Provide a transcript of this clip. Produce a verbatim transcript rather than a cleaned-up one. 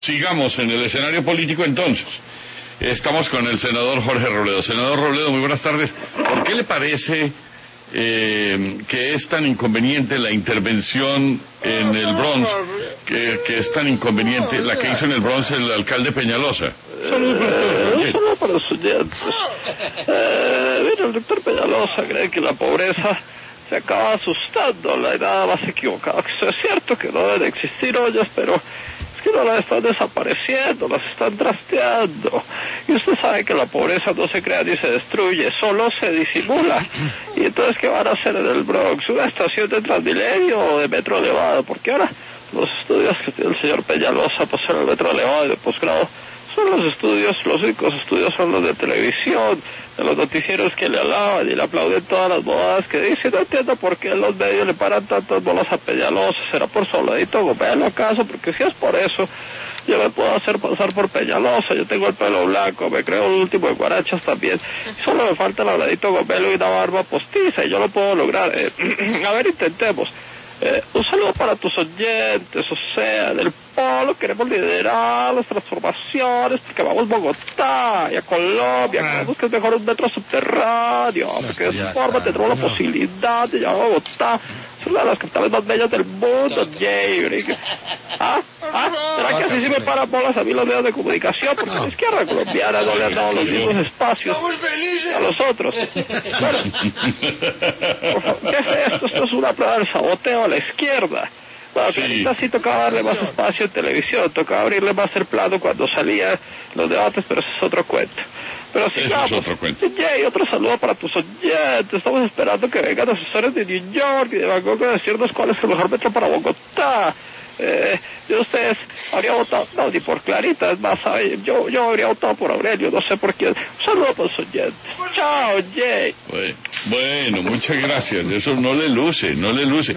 Sigamos en el escenario político entonces. Estamos con el senador Jorge Robledo. Senador Robledo, muy buenas tardes. ¿Por qué le parece eh, que es tan inconveniente la intervención en el Bronx, que, que es tan inconveniente la que hizo en el Bronx el alcalde Peñalosa? Eh, solo para los oyentes. Eh, mira, el doctor Peñalosa cree que la pobreza se acaba asustando, la nada más equivocada. Que eso es cierto, que no deben existir ollas, pero es que no las están desapareciendo, las están trasteando. Y usted sabe que la pobreza no se crea ni se destruye, solo se disimula. Y entonces, ¿qué van a hacer en el Bronx? ¿Una estación de Transmilenio o de metro elevado? Porque ahora los estudios que tiene el señor Peñalosa pues en el metro elevado y de posgrado son los estudios, los únicos estudios son los de televisión, de los noticieros que le alaban y le aplauden todas las bobadas que dice. No entiendo por qué los medios le paran tantas bolas a Peñalosa. ¿Será por Soldadito Gomelo acaso? Porque si es por eso, yo me puedo hacer pasar por Peñalosa. Yo tengo el pelo blanco, me creo el último de guarachas también. Solo me falta el Soldadito Gomelo y una barba postiza y yo lo puedo lograr. Eh, a ver, intentemos. Eh, un saludo para tus oyentes, o sea, del polo queremos liderar las transformaciones porque vamos a Bogotá y a Colombia, queremos que es mejor un metro subterráneo, porque de esa forma tendremos la posibilidad de llegar a Bogotá, es una de las capitales más bellas del mundo, Jay. ¿Ah? ¿Ah? ¿Será que así sí me paran bolas a mí los medios de comunicación? Porque la izquierda colombiana no le han dado los mismos espacios a los otros. Bueno, ¿qué es esto? Esto es una prueba del saboteo a la izquierda. Bueno, sí. Ahorita sí tocaba darle más espacio en televisión, tocaba abrirle más el plano cuando salía los debates, pero eso es otro cuento. Pero sí, eso es otro cuento. Jay, otro saludo para tus oyentes. Estamos esperando que vengan asesores de New York y de Bangkok a decirnos cuál es el mejor metro para Bogotá. Eh, yo ustedes habría votado, no, ni por Clarita, es más, ¿sabe? yo yo habría votado por Aurelio, no sé por quién. Un saludo para los oyentes. Chao, Jay. Bueno, bueno, muchas gracias. Eso no le luce, no le luce.